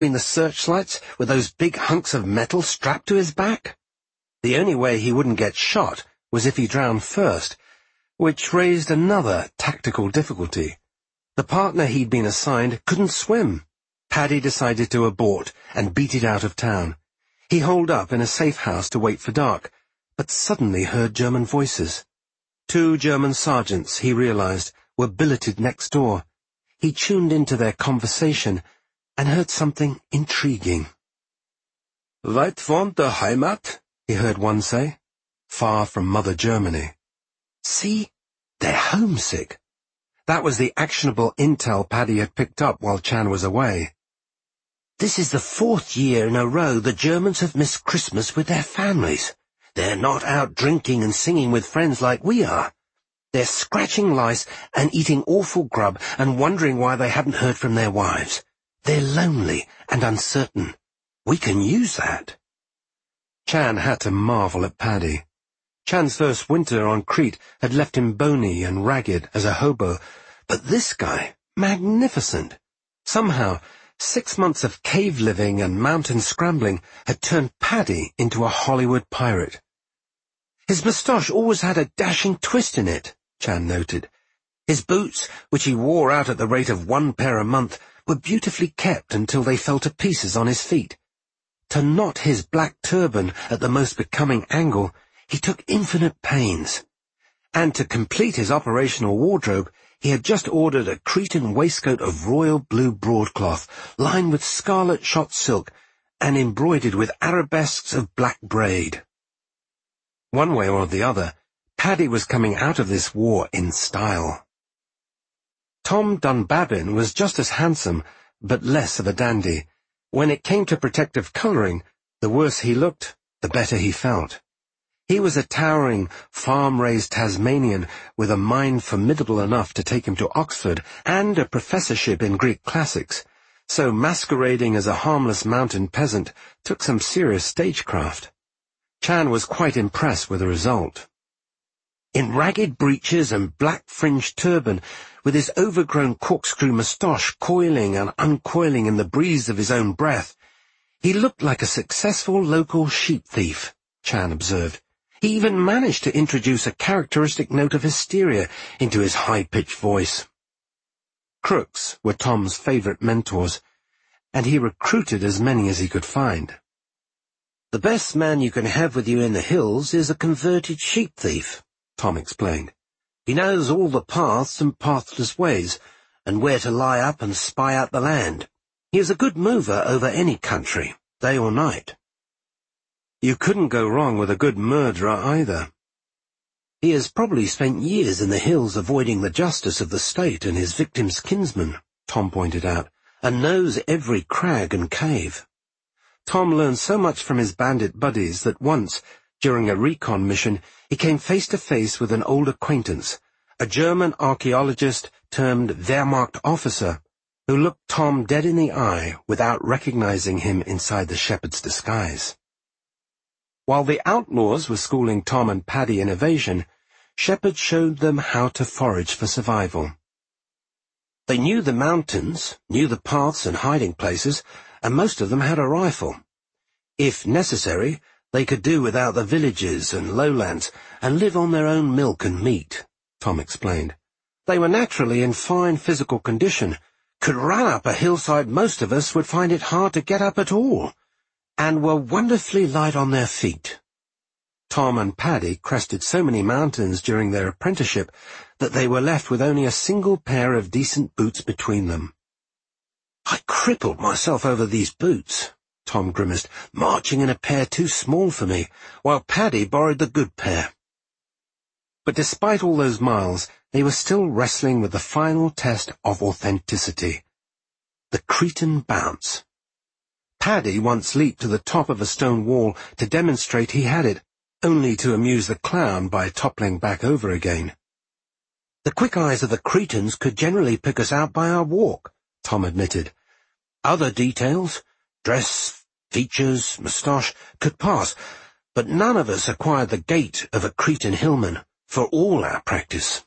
between the searchlights with those big hunks of metal strapped to his back? The only way he wouldn't get shot was if he drowned first, which raised another tactical difficulty. The partner he'd been assigned couldn't swim. Paddy decided to abort and beat it out of town. He holed up in a safe house to wait for dark, but suddenly heard German voices. 2 German sergeants, he realized, were billeted next door. He tuned into their conversation and heard something intriguing. "Weit von der Heimat?" he heard one say. Far from Mother Germany. See? They're homesick. That was the actionable intel Paddy had picked up while Chan was away. "This is the 4th year in a row the Germans have missed Christmas with their families. They're not out drinking and singing with friends like we are. They're scratching lice and eating awful grub and wondering why they haven't heard from their wives. They're lonely and uncertain. We can use that." Chan had to marvel at Paddy. Chan's first winter on Crete had left him bony and ragged as a hobo, but this guy, magnificent. Somehow, 6 months of cave living and mountain scrambling had turned Paddy into a Hollywood pirate. His moustache always had a dashing twist in it, Chan noted. His boots, which he wore out at the rate of 1 pair a month, were beautifully kept until they fell to pieces on his feet. To knot his black turban at the most becoming angle, he took infinite pains. And to complete his operational wardrobe, he had just ordered a Cretan waistcoat of royal blue broadcloth, lined with scarlet shot silk, and embroidered with arabesques of black braid. One way or the other, Paddy was coming out of this war in style. Tom Dunbabin was just as handsome, but less of a dandy. When it came to protective colouring, the worse he looked, the better he felt. He was a towering, farm-raised Tasmanian with a mind formidable enough to take him to Oxford and a professorship in Greek classics, so masquerading as a harmless mountain peasant took some serious stagecraft. Chan was quite impressed with the result. In ragged breeches and black-fringed turban, with his overgrown corkscrew moustache coiling and uncoiling in the breeze of his own breath, he looked like a successful local sheep thief, Chan observed. He even managed to introduce a characteristic note of hysteria into his high-pitched voice. Crooks were Tom's favourite mentors, and he recruited as many as he could find. "The best man you can have with you in the hills is a converted sheep thief," Tom explained. "He knows all the paths and pathless ways, and where to lie up and spy out the land. He is a good mover over any country, day or night." You couldn't go wrong with a good murderer either. "He has probably spent years in the hills avoiding the justice of the state and his victim's kinsmen," Tom pointed out, "and knows every crag and cave." Tom learned so much from his bandit buddies that once, during a recon mission, he came face to face with an old acquaintance, a German archaeologist termed Wehrmacht officer, who looked Tom dead in the eye without recognizing him inside the shepherd's disguise. While the outlaws were schooling Tom and Paddy in evasion, Shepard showed them how to forage for survival. They knew the mountains, knew the paths and hiding places, and most of them had a rifle. If necessary, they could do without the villages and lowlands and live on their own milk and meat, Tom explained. They were naturally in fine physical condition, could run up a hillside most of us would find it hard to get up at all, and were wonderfully light on their feet. Tom and Paddy crested so many mountains during their apprenticeship that they were left with only a single pair of decent boots between them. "I crippled myself over these boots," Tom grimaced, "marching in a pair too small for me, while Paddy borrowed the good pair." But despite all those miles, they were still wrestling with the final test of authenticity. The Cretan bounce. Paddy once leaped to the top of a stone wall to demonstrate he had it, only to amuse the clown by toppling back over again. "The quick eyes of the Cretans could generally pick us out by our walk," Tom admitted. "Other details, dress, features, moustache, could pass, but none of us acquired the gait of a Cretan hillman, for all our practice."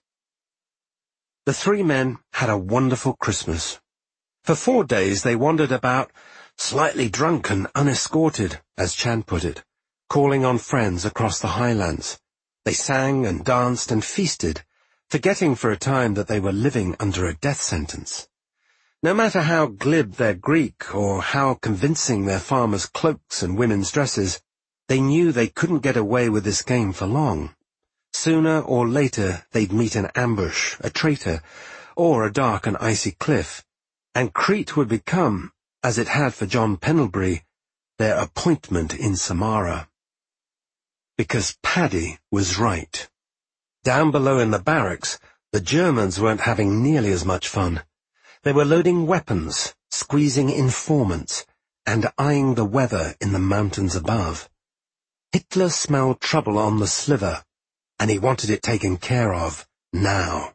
The 3 men had a wonderful Christmas. For 4 days they wandered about, slightly drunk and unescorted, as Chan put it, calling on friends across the highlands. They sang and danced and feasted, forgetting for a time that they were living under a death sentence. No matter how glib their Greek or how convincing their farmers' cloaks and women's dresses, they knew they couldn't get away with this game for long. Sooner or later they'd meet an ambush, a traitor, or a dark and icy cliff, and Crete would become, as it had for John Pendlebury, their appointment in Samara. Because Paddy was right. Down below in the barracks, the Germans weren't having nearly as much fun. They were loading weapons, squeezing informants, and eyeing the weather in the mountains above. Hitler smelled trouble on the sliver, and he wanted it taken care of, now.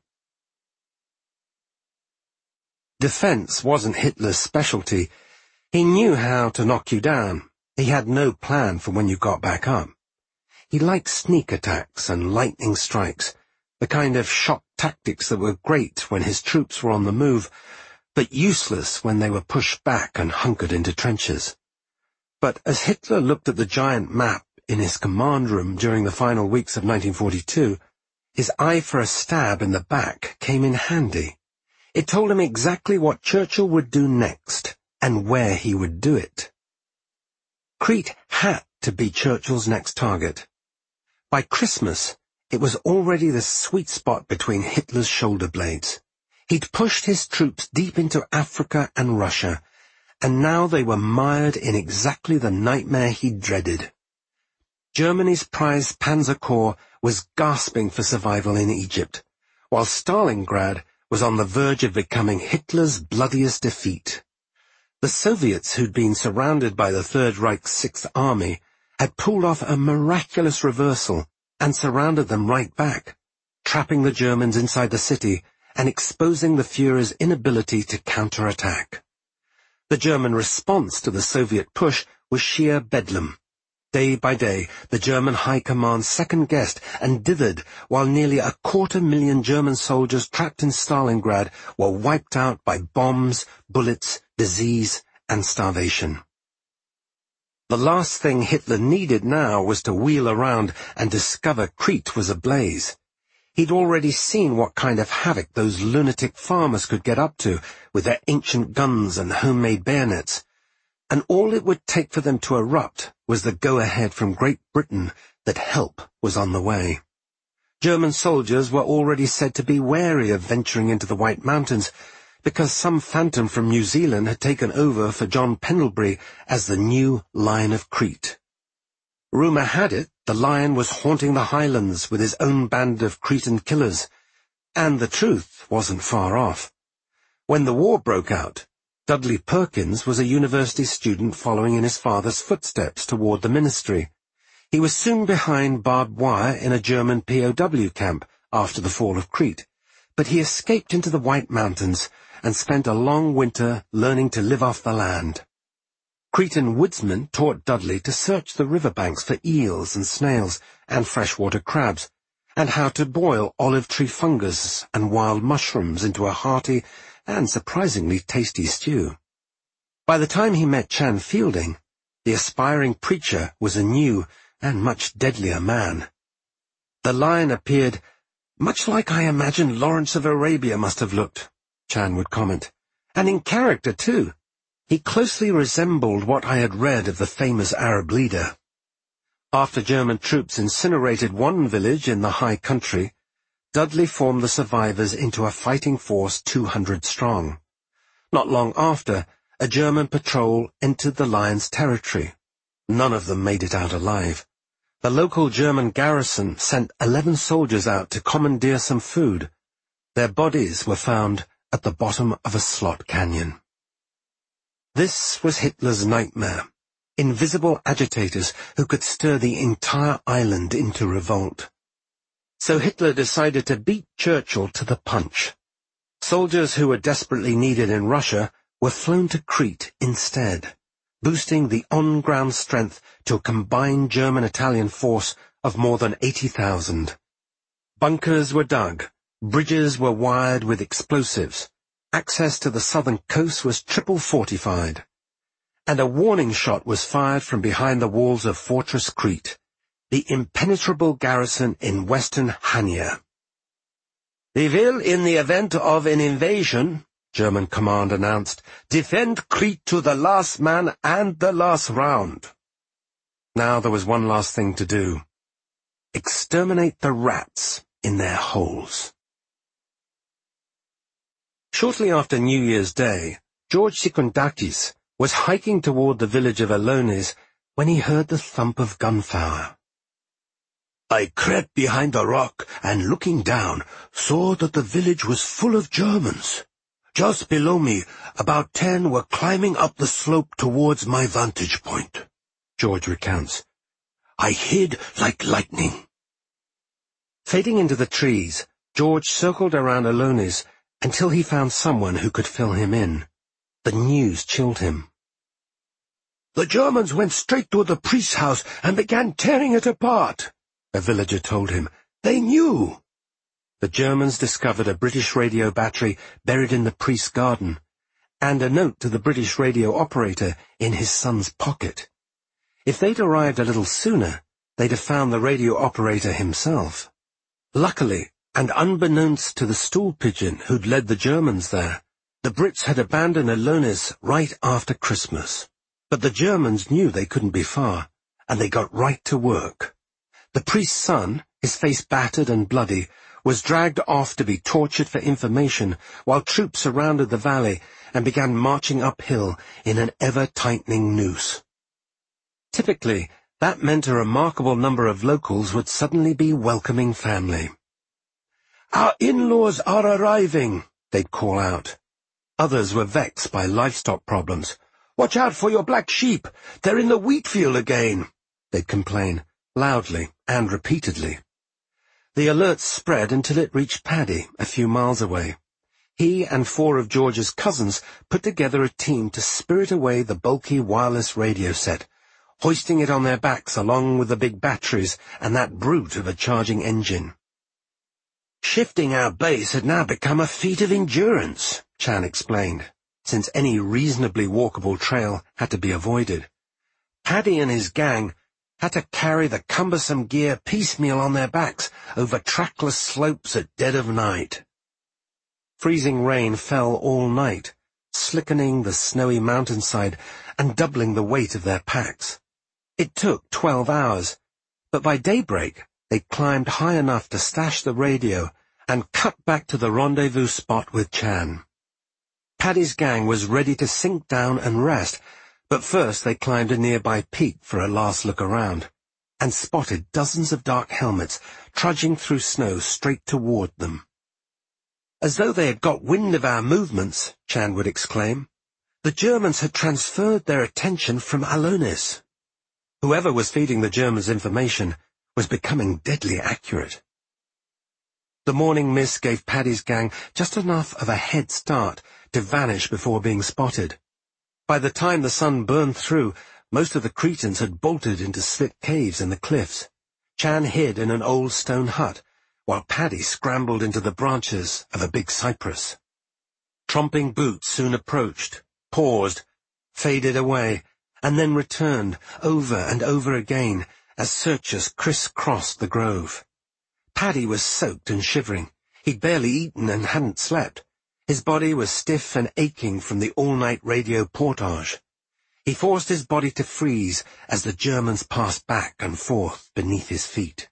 Defense wasn't Hitler's specialty. He knew how to knock you down. He had no plan for when you got back up. He liked sneak attacks and lightning strikes, the kind of shock tactics that were great when his troops were on the move, but useless when they were pushed back and hunkered into trenches. But as Hitler looked at the giant map in his command room during the final weeks of 1942, his eye for a stab in the back came in handy. It told him exactly what Churchill would do next, and where he would do it. Crete had to be Churchill's next target. By Christmas, it was already the sweet spot between Hitler's shoulder blades. He'd pushed his troops deep into Africa and Russia, and now they were mired in exactly the nightmare he dreaded. Germany's prized Panzer Corps was gasping for survival in Egypt, while Stalingrad was on the verge of becoming Hitler's bloodiest defeat. The Soviets, who'd been surrounded by the Third Reich's Sixth Army, had pulled off a miraculous reversal and surrounded them right back, trapping the Germans inside the city and exposing the Führer's inability to counterattack. The German response to the Soviet push was sheer bedlam. Day by day, the German High Command second-guessed and dithered while nearly 250,000 German soldiers trapped in Stalingrad were wiped out by bombs, bullets, disease, and starvation. The last thing Hitler needed now was to wheel around and discover Crete was ablaze. He'd already seen what kind of havoc those lunatic farmers could get up to with their ancient guns and homemade bayonets, and all it would take for them to erupt was the go-ahead from Great Britain that help was on the way. German soldiers were already said to be wary of venturing into the White Mountains, because some phantom from New Zealand had taken over for John Pendlebury as the new Lion of Crete. Rumour had it the Lion was haunting the highlands with his own band of Cretan killers, and the truth wasn't far off. When the war broke out, Dudley Perkins was a university student following in his father's footsteps toward the ministry. He was soon behind barbed wire in a German POW camp after the fall of Crete, but he escaped into the White Mountains and spent a long winter learning to live off the land. Cretan woodsmen taught Dudley to search the riverbanks for eels and snails and freshwater crabs, and how to boil olive tree fungus and wild mushrooms into a hearty and surprisingly tasty stew. By the time he met Chan Fielding, the aspiring preacher was a new and much deadlier man. The Lion appeared much like I imagine Lawrence of Arabia must have looked, Chan would comment, and in character too. He closely resembled what I had read of the famous Arab leader. After German troops incinerated one village in the high country, Dudley formed the survivors into a fighting force 200 strong. Not long after, a German patrol entered the Lion's territory. None of them made it out alive. The local German garrison sent 11 soldiers out to commandeer some food. Their bodies were found at the bottom of a slot canyon. This was Hitler's nightmare. Invisible agitators who could stir the entire island into revolt. So Hitler decided to beat Churchill to the punch. Soldiers who were desperately needed in Russia were flown to Crete instead, boosting the on-ground strength to a combined German-Italian force of more than 80,000. Bunkers were dug, bridges were wired with explosives, access to the southern coast was triple fortified. and a warning shot was fired from behind the walls of Fortress Crete, the impenetrable garrison in western Hania. "We will, in the event of an invasion," German command announced, "defend Crete to the last man and the last round." Now there was one last thing to do. Exterminate the rats in their holes. Shortly after New Year's Day, George Secundakis was hiking toward the village of Alonis when he heard the thump of gunfire. "I crept behind a rock and, looking down, saw that the village was full of Germans. Just below me, about 10 were climbing up the slope towards my vantage point," George recounts. "I hid like lightning." Fading into the trees, George circled around Alonis until he found someone who could fill him in. The news chilled him. "The Germans went straight to the priest's house and began tearing it apart," a villager told him. "They knew." The Germans discovered a British radio battery buried in the priest's garden, and a note to the British radio operator in his son's pocket. If they'd arrived a little sooner, they'd have found the radio operator himself. Luckily, and unbeknownst to the stool pigeon who'd led the Germans there, the Brits had abandoned Alonis right after Christmas. But the Germans knew they couldn't be far, and they got right to work. The priest's son, his face battered and bloody, was dragged off to be tortured for information, while troops surrounded the valley and began marching uphill in an ever-tightening noose. Typically, that meant a remarkable number of locals would suddenly be welcoming family. "Our in-laws are arriving," they'd call out. Others were vexed by livestock problems. "Watch out for your black sheep. They're in the wheat field again," they'd complain, loudly and repeatedly. The alert spread until it reached Paddy, a few miles away. He and 4 of George's cousins put together a team to spirit away the bulky wireless radio set, hoisting it on their backs along with the big batteries and that brute of a charging engine. "Shifting our base had now become a feat of endurance," Chan explained, since any reasonably walkable trail had to be avoided. Paddy and his gang had to carry the cumbersome gear piecemeal on their backs over trackless slopes at dead of night. Freezing rain fell all night, slickening the snowy mountainside and doubling the weight of their packs. It took 12 hours, but by daybreak they climbed high enough to stash the radio and cut back to the rendezvous spot with Chan. Paddy's gang was ready to sink down and rest, but first they climbed a nearby peak for a last look around, and spotted dozens of dark helmets trudging through snow straight toward them. "As though they had got wind of our movements," Chan would exclaim. "The Germans had transferred their attention from Alonis." Whoever was feeding the Germans information was becoming deadly accurate. The morning mist gave Paddy's gang just enough of a head start to vanish before being spotted. By the time the sun burned through, most of the Cretans had bolted into slit caves in the cliffs. Chan hid in an old stone hut, while Paddy scrambled into the branches of a big cypress. Tromping boots soon approached, paused, faded away, and then returned over and over again as searchers criss-crossed the grove. Paddy was soaked and shivering. He'd barely eaten and hadn't slept. His body was stiff and aching from the all-night radio portage. He forced his body to freeze as the Germans passed back and forth beneath his feet.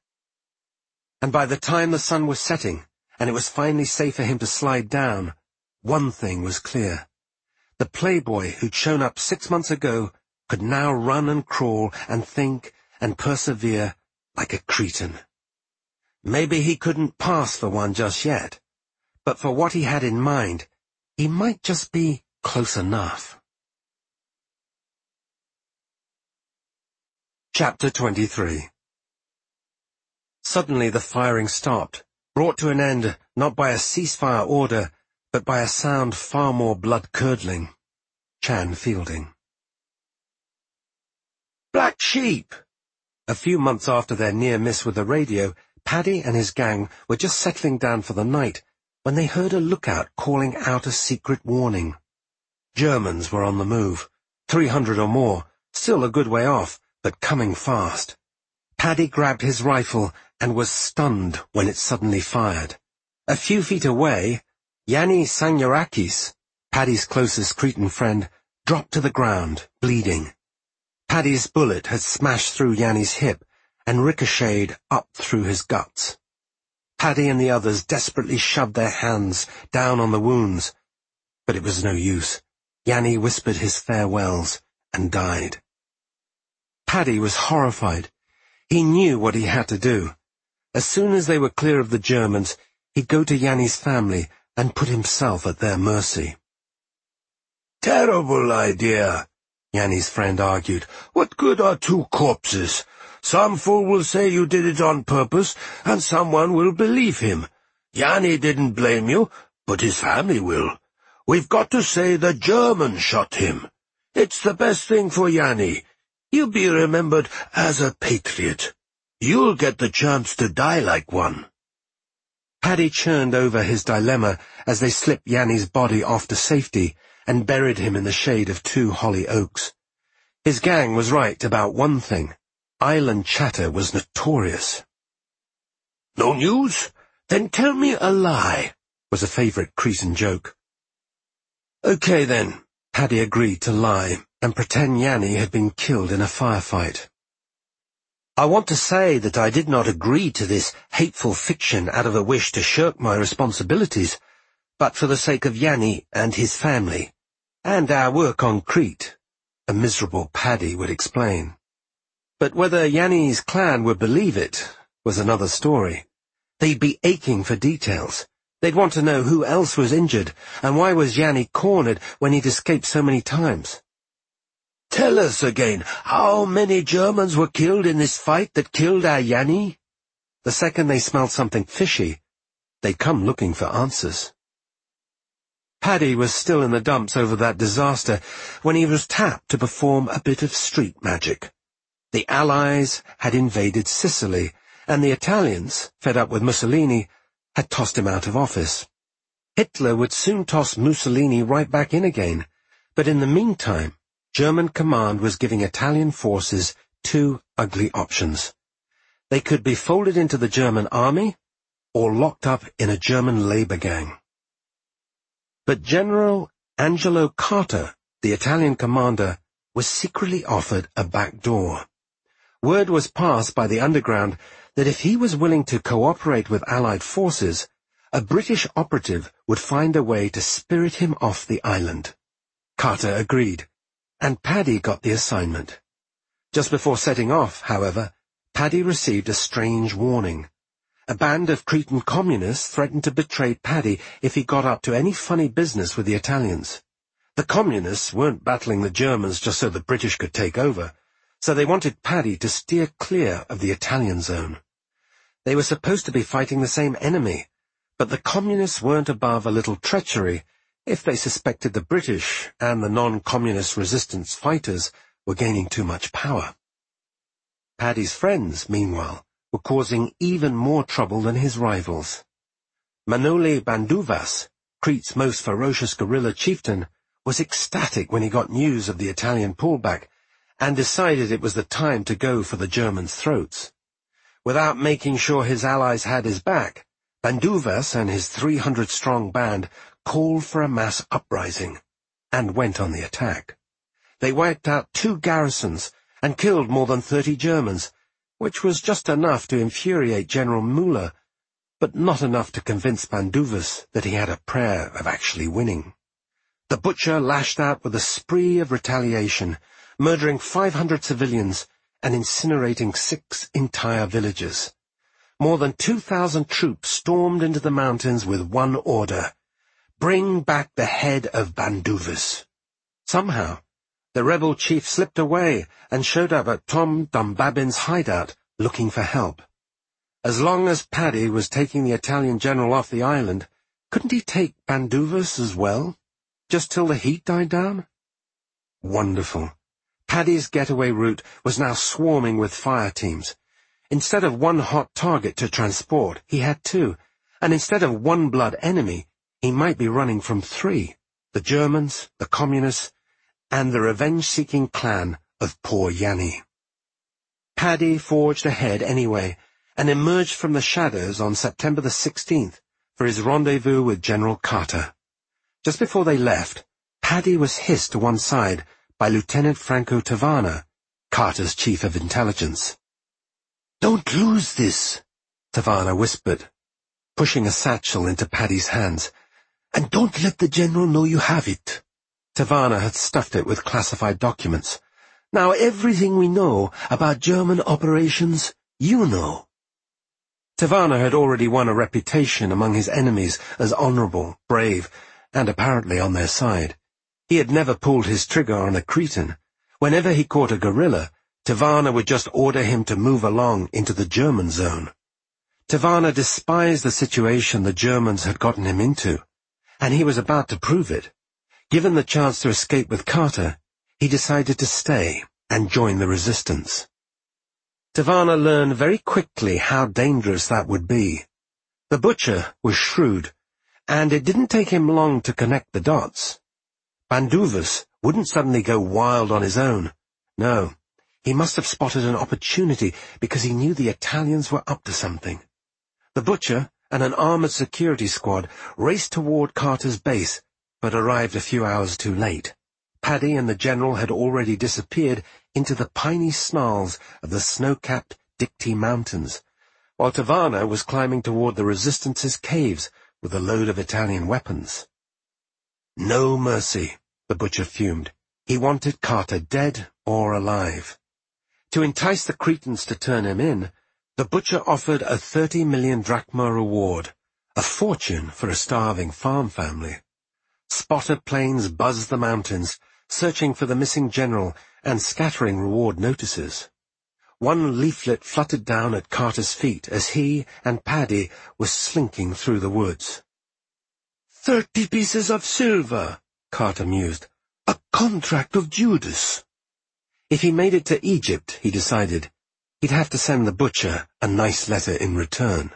And by the time the sun was setting, and it was finally safe for him to slide down, one thing was clear. The playboy who'd shown up 6 months ago could now run and crawl and think and persevere like a Cretan. Maybe he couldn't pass for one just yet, but for what he had in mind, he might just be close enough. Chapter 23. Suddenly the firing stopped, brought to an end not by a ceasefire order, but by a sound far more blood-curdling. Chan Fielding. Black sheep! A few months after their near miss with the radio, Paddy and his gang were just settling down for the night when they heard a lookout calling out a secret warning. Germans were on the move, 300 or more, still a good way off, but coming fast. Paddy grabbed his rifle and was stunned when it suddenly fired. A few feet away, Yanni Sangyarakis, Paddy's closest Cretan friend, dropped to the ground, bleeding. Paddy's bullet had smashed through Yanni's hip and ricocheted up through his guts. Paddy and the others desperately shoved their hands down on the wounds, but it was no use. Yanni whispered his farewells and died. Paddy was horrified. He knew what he had to do. As soon as they were clear of the Germans, he'd go to Yanni's family and put himself at their mercy. "Terrible idea," Yanni's friend argued. "What good are two corpses? Some fool will say you did it on purpose, and someone will believe him. Yanni didn't blame you, but his family will. We've got to say the Germans shot him. It's the best thing for Yanni. He'll be remembered as a patriot. You'll get the chance to die like one." Paddy churned over his dilemma as they slipped Yanni's body off to safety and buried him in the shade of 2 holly oaks. His gang was right about one thing. Island chatter was notorious. "No news? Then tell me a lie," was a favourite Cretan joke. "Okay then," Paddy agreed to lie and pretend Yanni had been killed in a firefight. "I want to say that I did not agree to this hateful fiction out of a wish to shirk my responsibilities, but for the sake of Yanni and his family, and our work on Crete," a miserable Paddy would explain. But whether Yanni's clan would believe it was another story. They'd be aching for details. They'd want to know who else was injured, and why was Yanni cornered when he'd escaped so many times. "Tell us again, how many Germans were killed in this fight that killed our Yanni?" The second they smelled something fishy, they'd come looking for answers. Paddy was still in the dumps over that disaster when he was tapped to perform a bit of street magic. The Allies had invaded Sicily, and the Italians, fed up with Mussolini, had tossed him out of office. Hitler would soon toss Mussolini right back in again, but in the meantime, German command was giving Italian forces 2 ugly options. They could be folded into the German army, or locked up in a German labor gang. But General Angelo Carter, the Italian commander, was secretly offered a back door. Word was passed by the underground that if he was willing to cooperate with Allied forces, a British operative would find a way to spirit him off the island. Carter agreed, and Paddy got the assignment. Just before setting off, however, Paddy received a strange warning. A band of Cretan communists threatened to betray Paddy if he got up to any funny business with the Italians. The communists weren't battling the Germans just so the British could take over, so they wanted Paddy to steer clear of the Italian zone. They were supposed to be fighting the same enemy, but the communists weren't above a little treachery if they suspected the British and the non-communist resistance fighters were gaining too much power. Paddy's friends, meanwhile, were causing even more trouble than his rivals. Manole Banduvas, Crete's most ferocious guerrilla chieftain, was ecstatic when he got news of the Italian pullback, and decided it was the time to go for the Germans' throats. Without making sure his allies had his back, Banduvas and his 300-strong band called for a mass uprising, and went on the attack. They wiped out 2 garrisons, and killed more than 30 Germans, which was just enough to infuriate General Müller, but not enough to convince Banduvas that he had a prayer of actually winning. The butcher lashed out with a spree of retaliation, murdering 500 civilians and incinerating 6 entire villages. More than 2,000 troops stormed into the mountains with one order: bring back the head of Banduvas. Somehow, the rebel chief slipped away and showed up at Tom Dumbabin's hideout looking for help. As long as Paddy was taking the Italian general off the island, couldn't he take Banduvas as well? Just till the heat died down? Wonderful. Paddy's getaway route was now swarming with fire teams. Instead of one hot target to transport, he had 2, and instead of one blood enemy, he might be running from 3, the Germans, the communists, and the revenge-seeking clan of poor Yanni. Paddy forged ahead anyway, and emerged from the shadows on September the 16th for his rendezvous with General Carter. Just before they left, Paddy was hissed to one side by Lieutenant Franco Tavarna, Carter's chief of intelligence. "Don't lose this," Tavarna whispered, pushing a satchel into Paddy's hands. "And don't let the general know you have it." Tavarna had stuffed it with classified documents. "Now everything we know about German operations, you know." Tavarna had already won a reputation among his enemies as honourable, brave, and apparently on their side. He had never pulled his trigger on a Cretan. Whenever he caught a guerrilla, Tavarna would just order him to move along into the German zone. Tavarna despised the situation the Germans had gotten him into, and he was about to prove it. Given the chance to escape with Carter, he decided to stay and join the resistance. Tavarna learned very quickly how dangerous that would be. The butcher was shrewd, and it didn't take him long to connect the dots. Banduvus wouldn't suddenly go wild on his own. No, he must have spotted an opportunity because he knew the Italians were up to something. The butcher and an armoured security squad raced toward Carter's base, but arrived a few hours too late. Paddy and the general had already disappeared into the piney snarls of the snow-capped Dictee Mountains, while Tavarna was climbing toward the Resistance's caves with a load of Italian weapons. No mercy, the butcher fumed. He wanted Carter dead or alive. To entice the Cretans to turn him in, the butcher offered a 30 million drachma reward, a fortune for a starving farm family. Spotter planes buzzed the mountains, searching for the missing general and scattering reward notices. One leaflet fluttered down at Carter's feet as he and Paddy were slinking through the woods. 30 pieces of silver, Carter mused. A contract of Judas. If he made it to Egypt, he decided, he'd have to send the butcher a nice letter in return.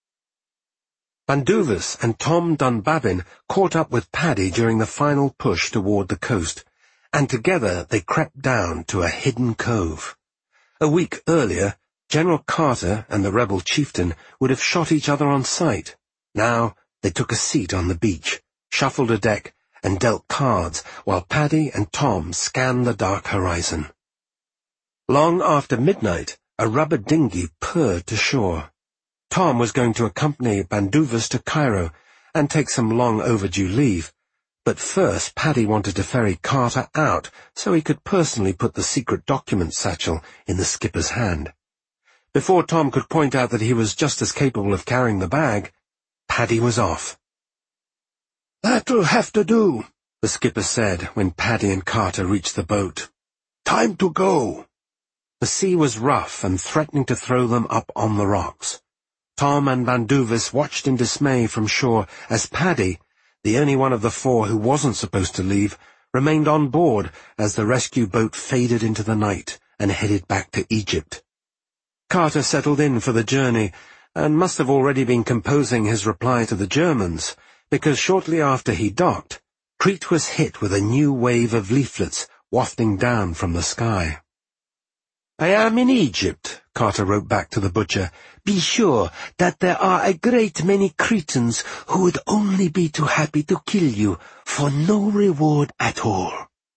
Banduvus and Tom Dunbabin caught up with Paddy during the final push toward the coast, and together they crept down to a hidden cove. A week earlier, General Carter and the rebel chieftain would have shot each other on sight. Now they took a seat on the beach, shuffled a deck, and dealt cards while Paddy and Tom scanned the dark horizon. Long after midnight, a rubber dinghy purred to shore. Tom was going to accompany Banduvus to Cairo and take some long overdue leave, but first Paddy wanted to ferry Carter out so he could personally put the secret document satchel in the skipper's hand. Before Tom could point out that he was just as capable of carrying the bag, Paddy was off. "That'll have to do," the skipper said when Paddy and Carter reached the boat. "Time to go." The sea was rough and threatening to throw them up on the rocks. Tom and Banduvus watched in dismay from shore as Paddy, the only one of the four who wasn't supposed to leave, remained on board as the rescue boat faded into the night and headed back to Egypt. Carter settled in for the journey and must have already been composing his reply to the Germans, because shortly after he docked, Crete was hit with a new wave of leaflets wafting down from the sky. "I am in Egypt," Carter wrote back to the butcher. "Be sure that there are a great many Cretans who would only be too happy to kill you for no reward at all."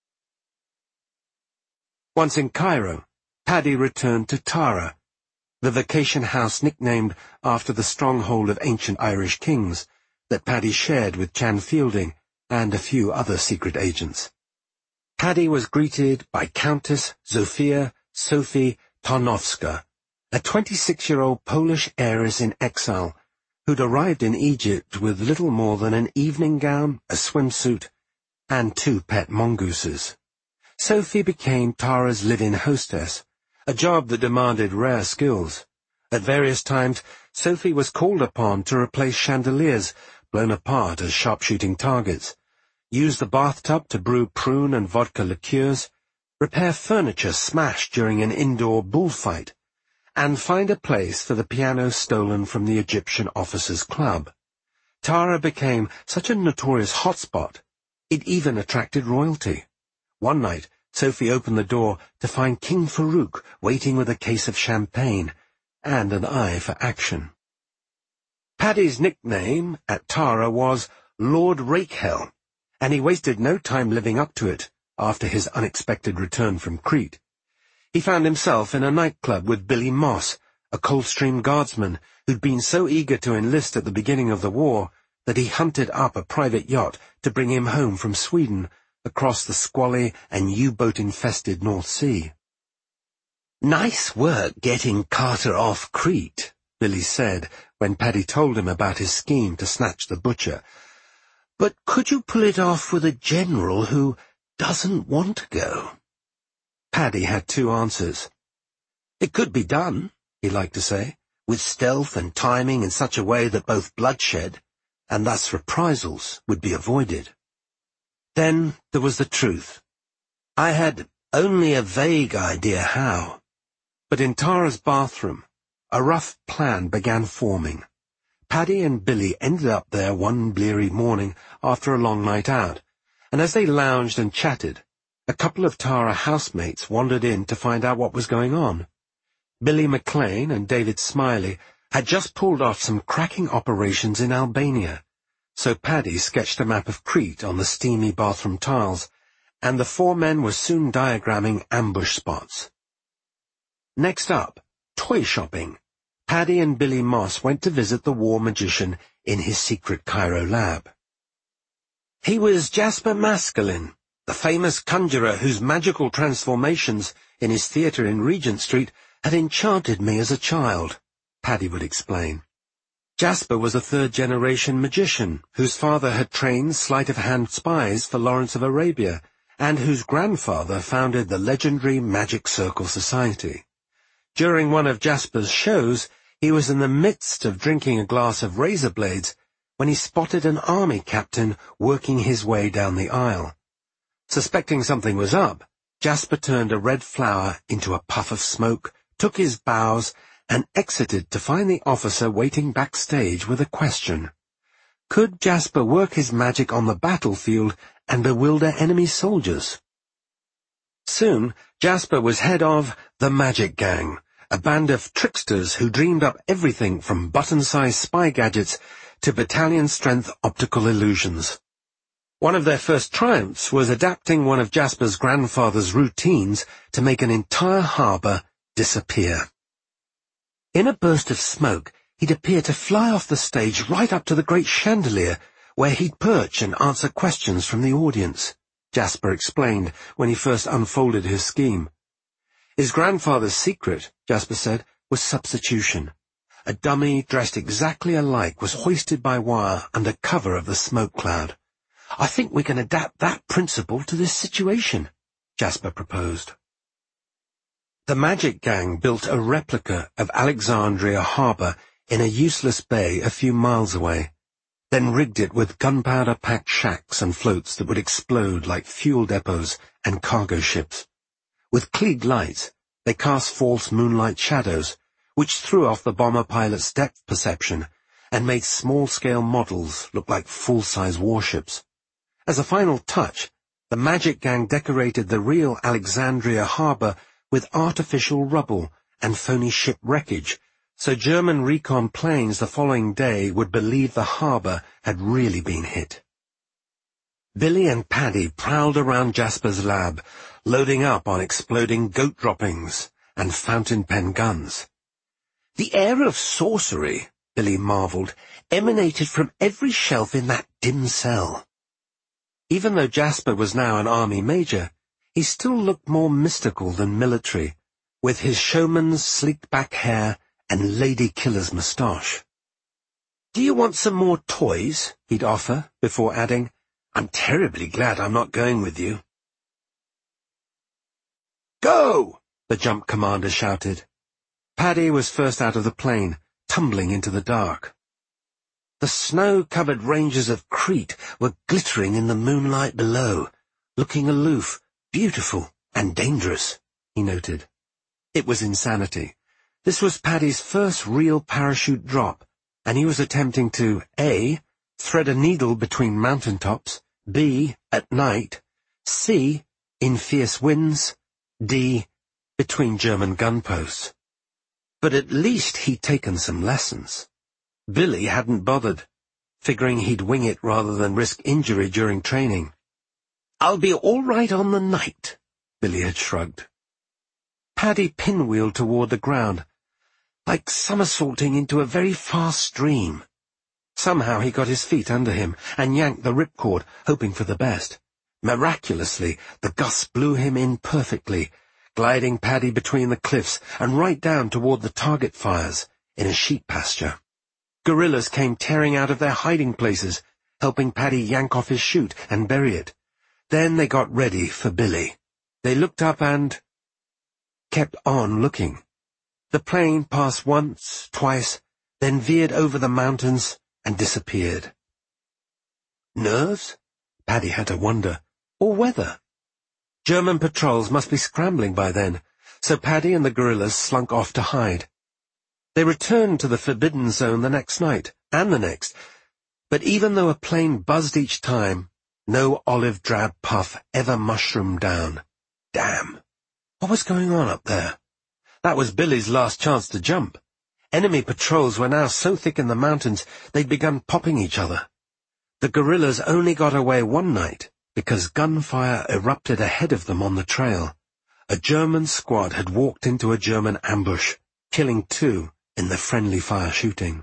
Once in Cairo, Paddy returned to Tara, the vacation house nicknamed after the stronghold of ancient Irish kings that Paddy shared with Chan Fielding and a few other secret agents. Paddy was greeted by Countess Zofia Sophie Tarnowska, a 26-year-old Polish heiress in exile who'd arrived in Egypt with little more than an evening gown, a swimsuit, and 2 pet mongooses. Sophie became Tara's live-in hostess, a job that demanded rare skills. At various times, Sophie was called upon to replace chandeliers blown apart as sharpshooting targets, use the bathtub to brew prune and vodka liqueurs, repair furniture smashed during an indoor bullfight, and find a place for the piano stolen from the Egyptian officers' club. Tara became such a notorious hotspot, it even attracted royalty. One night, Sophie opened the door to find King Farouk waiting with a case of champagne and an eye for action. Paddy's nickname at Tara was Lord Rakehell, and he wasted no time living up to it after his unexpected return from Crete. He found himself in a nightclub with Billy Moss, a Coldstream guardsman who'd been so eager to enlist at the beginning of the war that he hunted up a private yacht to bring him home from Sweden across the squally and U-boat-infested North Sea. "Nice work getting Carter off Crete," Billy said when Paddy told him about his scheme to snatch the butcher. "But could you pull it off with a general who doesn't want to go?" Paddy had two answers. "It could be done," he liked to say, "with stealth and timing in such a way that both bloodshed, and thus reprisals, would be avoided." Then there was the truth. I had only a vague idea how. But in Tara's bathroom, a rough plan began forming. Paddy and Billy ended up there one bleary morning after a long night out, and as they lounged and chatted, a couple of Tara housemates wandered in to find out what was going on. Billy McLean and David Smiley had just pulled off some cracking operations in Albania, so Paddy sketched a map of Crete on the steamy bathroom tiles, and the four men were soon diagramming ambush spots. Next up, toy shopping. Paddy and Billy Moss went to visit the war magician in his secret Cairo lab. He was Jasper Maskelyne, the famous conjurer whose magical transformations in his theatre in Regent Street had enchanted me as a child, Paddy would explain. Jasper was a third-generation magician whose father had trained sleight-of-hand spies for Lawrence of Arabia, and whose grandfather founded the legendary Magic Circle Society. During one of Jasper's shows, he was in the midst of drinking a glass of razor blades when he spotted an army captain working his way down the aisle. Suspecting something was up, Jasper turned a red flower into a puff of smoke, took his bows, and exited to find the officer waiting backstage with a question. Could Jasper work his magic on the battlefield and bewilder enemy soldiers? Soon, Jasper was head of the Magic Gang, a band of tricksters who dreamed up everything from button-sized spy gadgets to battalion-strength optical illusions. One of their first triumphs was adapting one of Jasper's grandfather's routines to make an entire harbour disappear. In a burst of smoke, he'd appear to fly off the stage right up to the great chandelier, where he'd perch and answer questions from the audience, Jasper explained when he first unfolded his scheme. His grandfather's secret, Jasper said, was substitution. A dummy dressed exactly alike was hoisted by wire under cover of the smoke cloud. "I think we can adapt that principle to this situation," Jasper proposed. The Magic Gang built a replica of Alexandria Harbour in a useless bay a few miles away, then rigged it with gunpowder-packed shacks and floats that would explode like fuel depots and cargo ships. With Klieg lights, they cast false moonlight shadows, which threw off the bomber pilot's depth perception and made small-scale models look like full-size warships. As a final touch, the Magic Gang decorated the real Alexandria Harbour with artificial rubble and phony ship wreckage, so German recon planes the following day would believe the harbour had really been hit. Billy and Paddy prowled around Jasper's lab, loading up on exploding goat droppings and fountain pen guns. "The air of sorcery," Billy marvelled, "emanated from every shelf in that dim cell." Even though Jasper was now an army major, he still looked more mystical than military, with his showman's sleek-back hair and lady-killer's moustache. "Do you want some more toys?" he'd offer, before adding, "I'm terribly glad I'm not going with you." "Go!" the jump commander shouted. Paddy was first out of the plane, tumbling into the dark. The snow-covered ranges of Crete were glittering in the moonlight below, looking aloof, beautiful, and dangerous, he noted. It was insanity. This was Paddy's first real parachute drop, and he was attempting to A. thread a needle between mountaintops, B. at night, C. in fierce winds, D, between German gun posts. But at least he'd taken some lessons. Billy hadn't bothered, figuring he'd wing it rather than risk injury during training. "I'll be all right on the night," Billy had shrugged. Paddy pinwheeled toward the ground, like somersaulting into a very fast stream. Somehow he got his feet under him and yanked the ripcord, hoping for the best. Miraculously, the gusts blew him in perfectly, gliding Paddy between the cliffs and right down toward the target fires in a sheep pasture. Guerrillas came tearing out of their hiding places, helping Paddy yank off his chute and bury it. Then they got ready for Billy. They looked up and kept on looking. The plane passed once, twice, then veered over the mountains and disappeared. Nerves? Paddy had to wonder. Or weather? German patrols must be scrambling by then, so Paddy and the guerrillas slunk off to hide. They returned to the forbidden zone the next night, and the next, but even though a plane buzzed each time, no olive-drab puff ever mushroomed down. Damn! What was going on up there? That was Billy's last chance to jump. Enemy patrols were now so thick in the mountains they'd begun popping each other. The guerrillas only got away one night because gunfire erupted ahead of them on the trail. A German squad had walked into a German ambush, killing 2 in the friendly fire shooting.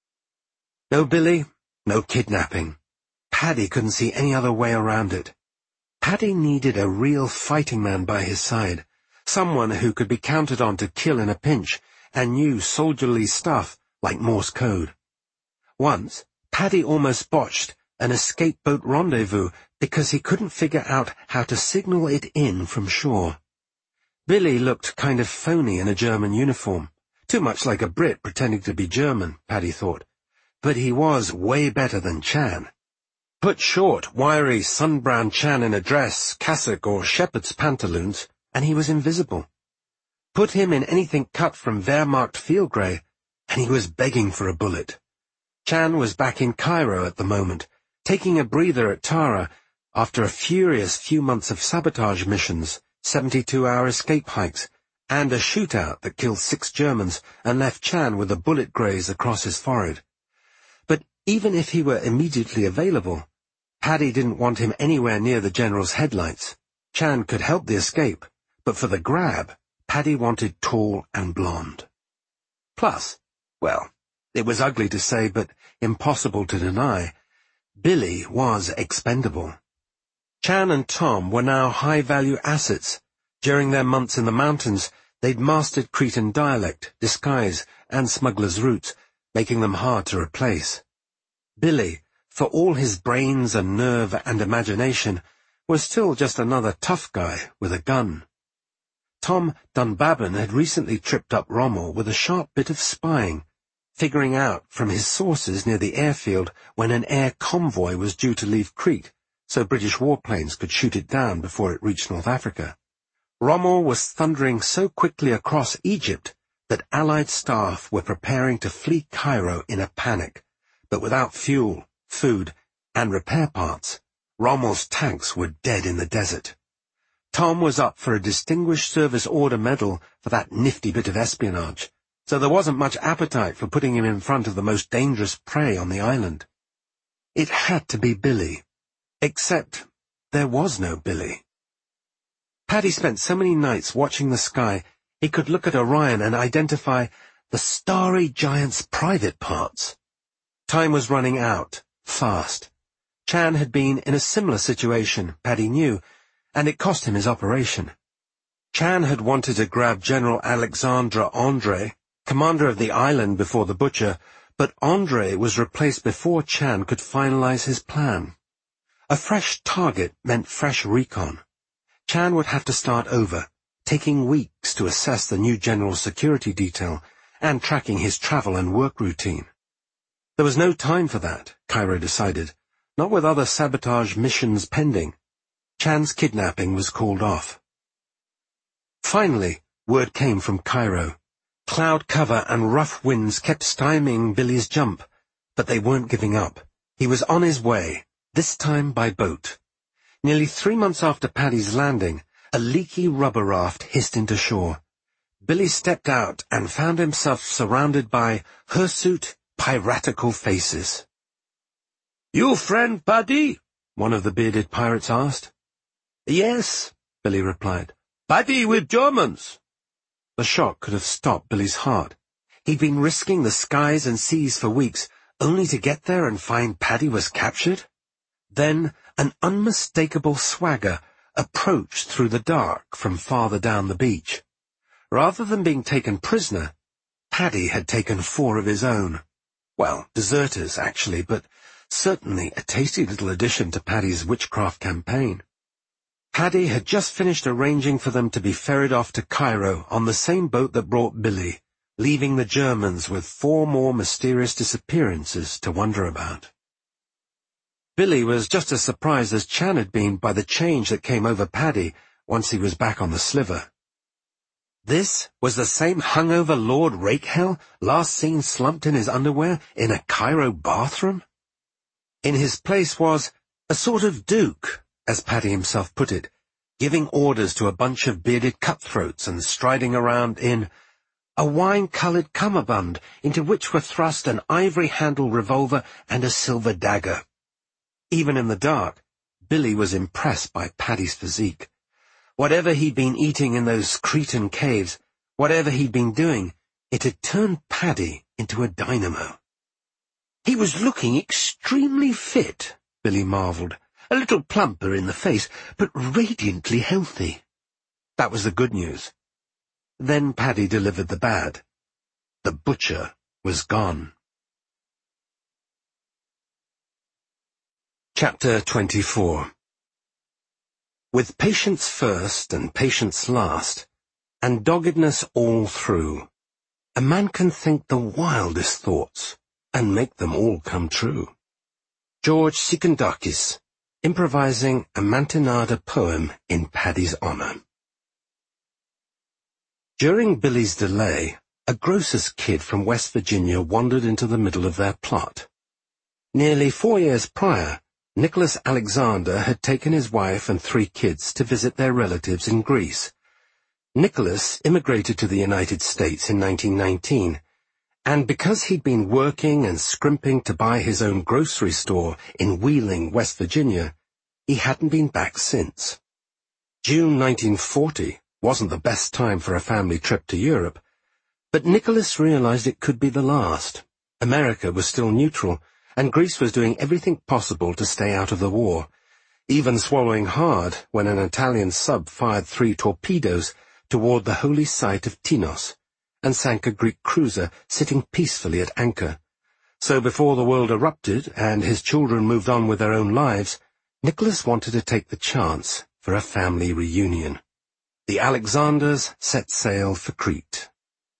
No Billy, no kidnapping. Paddy couldn't see any other way around it. Paddy needed a real fighting man by his side, someone who could be counted on to kill in a pinch and knew soldierly stuff like Morse code. Once, Paddy almost botched an escape boat rendezvous because he couldn't figure out how to signal it in from shore. Billy looked kind of phony in a German uniform, too much like a Brit pretending to be German, Paddy thought, but he was way better than Chan. Put short, wiry, sun-browned Chan in a dress, cassock, or shepherd's pantaloons, and he was invisible. Put him in anything cut from Wehrmacht field grey, and he was begging for a bullet. Chan was back in Cairo at the moment, taking a breather at Tara after a furious few months of sabotage missions, 72-hour escape hikes, and a shootout that killed 6 Germans and left Chan with a bullet graze across his forehead. But even if he were immediately available, Paddy didn't want him anywhere near the general's headlights. Chan could help the escape, but for the grab, Paddy wanted tall and blonde. Plus, well, it was ugly to say but impossible to deny, Billy was expendable. Chan and Tom were now high-value assets. During their months in the mountains, they'd mastered Cretan dialect, disguise, and smuggler's routes, making them hard to replace. Billy, for all his brains and nerve and imagination, was still just another tough guy with a gun. Tom Dunbabin had recently tripped up Rommel with a sharp bit of spying, figuring out from his sources near the airfield when an air convoy was due to leave Crete, so British warplanes could shoot it down before it reached North Africa. Rommel was thundering so quickly across Egypt that Allied staff were preparing to flee Cairo in a panic, but without fuel, food, and repair parts. Rommel's tanks were dead in the desert. Tom was up for a Distinguished Service Order medal for that nifty bit of espionage, so there wasn't much appetite for putting him in front of the most dangerous prey on the island. It had to be Billy. Except there was no Billy. Paddy spent so many nights watching the sky, he could look at Orion and identify the starry giant's private parts. Time was running out, fast. Chan had been in a similar situation, Paddy knew, and it cost him his operation. Chan had wanted to grab General Alexandre André, commander of the island before the Butcher, but André was replaced before Chan could finalize his plan. A fresh target meant fresh recon. Chan would have to start over, taking weeks to assess the new general's security detail and tracking his travel and work routine. There was no time for that, Cairo decided, not with other sabotage missions pending. Chan's kidnapping was called off. Finally, word came from Cairo. Cloud cover and rough winds kept stymieing Billy's jump, but they weren't giving up. He was on his way, this time by boat. Nearly 3 months after Paddy's landing, a leaky rubber raft hissed into shore. Billy stepped out and found himself surrounded by hirsute, piratical faces. "You friend Paddy?" one of the bearded pirates asked. "Yes," Billy replied. "Paddy with Germans." The shock could have stopped Billy's heart. He'd been risking the skies and seas for weeks, only to get there and find Paddy was captured. Then an unmistakable swagger approached through the dark from farther down the beach. Rather than being taken prisoner, Paddy had taken 4 of his own. Well, deserters, actually, but certainly a tasty little addition to Paddy's witchcraft campaign. Paddy had just finished arranging for them to be ferried off to Cairo on the same boat that brought Billy, leaving the Germans with 4 more mysterious disappearances to wonder about. Billy was just as surprised as Chan had been by the change that came over Paddy once he was back on the Sliver. This was the same hungover Lord Rakehell last seen slumped in his underwear in a Cairo bathroom? In his place was a sort of duke, as Paddy himself put it, giving orders to a bunch of bearded cutthroats and striding around in a wine-coloured cummerbund into which were thrust an ivory-handled revolver and a silver dagger. Even in the dark, Billy was impressed by Paddy's physique. Whatever he'd been eating in those Cretan caves, whatever he'd been doing, it had turned Paddy into a dynamo. He was looking extremely fit, Billy marvelled, a little plumper in the face, but radiantly healthy. That was the good news. Then Paddy delivered the bad. The butcher was gone. Chapter 24. With patience first and patience last, and doggedness all through, a man can think the wildest thoughts, and make them all come true. George Tsikandakis, improvising a Mantinada poem in Paddy's honour. During Billy's delay, a grocer's kid from West Virginia wandered into the middle of their plot. Nearly 4 years prior, Nicholas Alexander had taken his wife and 3 kids to visit their relatives in Greece. Nicholas immigrated to the United States in 1919, and because he'd been working and scrimping to buy his own grocery store in Wheeling, West Virginia, he hadn't been back since. June 1940 wasn't the best time for a family trip to Europe, but Nicholas realized it could be the last. America was still neutral, and Greece was doing everything possible to stay out of the war, even swallowing hard when an Italian sub fired 3 torpedoes toward the holy site of Tinos, and sank a Greek cruiser sitting peacefully at anchor. So before the world erupted and his children moved on with their own lives, Nicholas wanted to take the chance for a family reunion. The Alexanders set sail for Crete.